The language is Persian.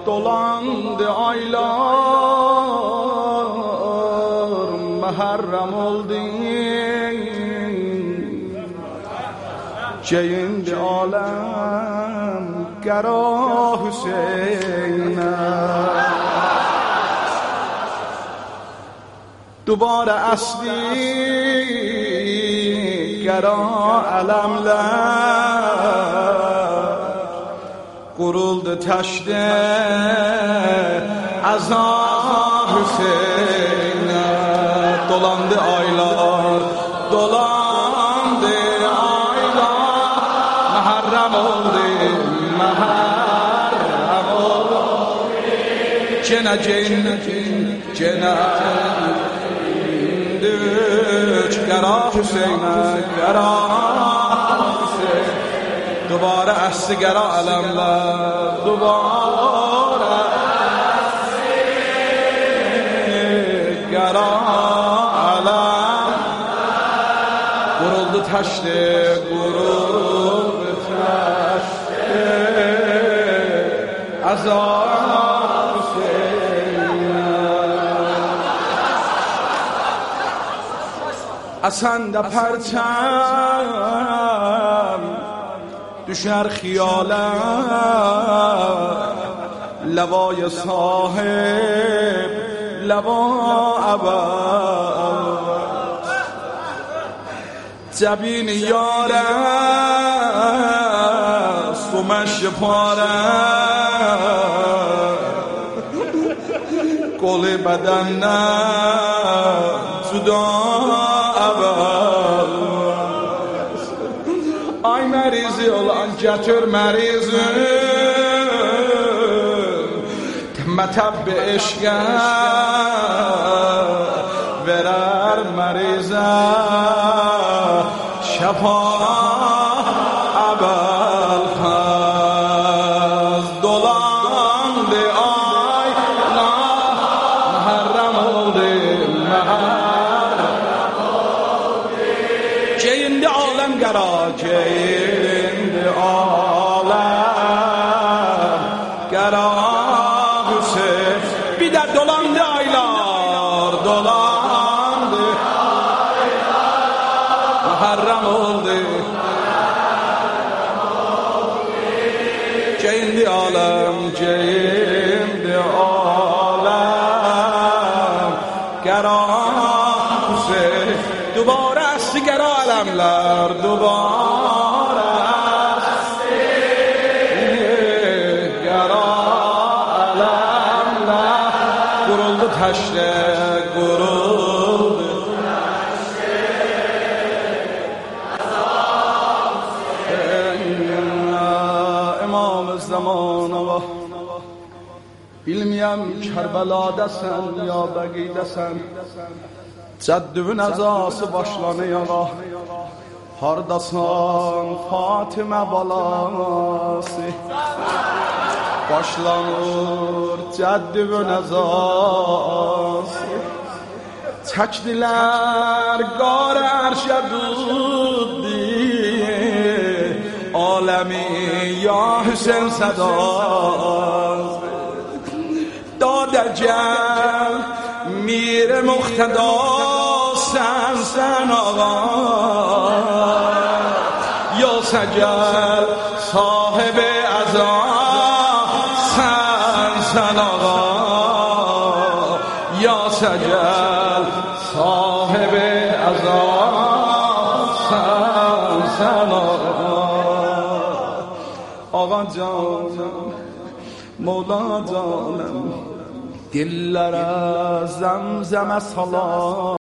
dolandı aylar, Muharrem oldu Ceyindi alem gera Hüseyin'e. دوباره اصلی گرا علمler قرuldu taştı aza Hüseyin'e. Dolandı aylar, dolandı aylar, Muharrem oldu, Muharrem oldu. Cene cene گرا حسین گرا حسین دوباره اصل گرا علمler دوباره گرا علم قرuldu taştı قرuldu taştı azar Hüseyin. Asanda perçem düşer xiyale, levay sahip leva abad, جبین یاره سومش پاره گل بدن نه جدا اول. Ay merizi olan getir merizi metebbi eşke verer merize şefa abel kaz. Dolandı aylar Muharrem oldu Muharrem oldu. Ceyindi alem gara ceyindi alem gara Hüseyin. Bir de dolandı aylar dolandı Muharrem oldu ceyindi alem ceyindi alem gara Hüseyin. دوباره است گرا علمler دوباره است گرا علمler قرuldu taştı قرuldu امام زمان آقا bilmiyem Kerbela'dasan ya Begi'dasan, Ceddüvün azası başlanıyor ah. Hardasan Fatime balası başlanır Ceddüvün azası. Çekdiler gar erşe duddi alemi ya Hüseyin sedası. Dade gel میر مقتدا سن آقا یا سجل صاحب عزا سن آقا یا سجل صاحب عزا سن آقا. آقا جانم مولا جانم دلlara زمزم سلام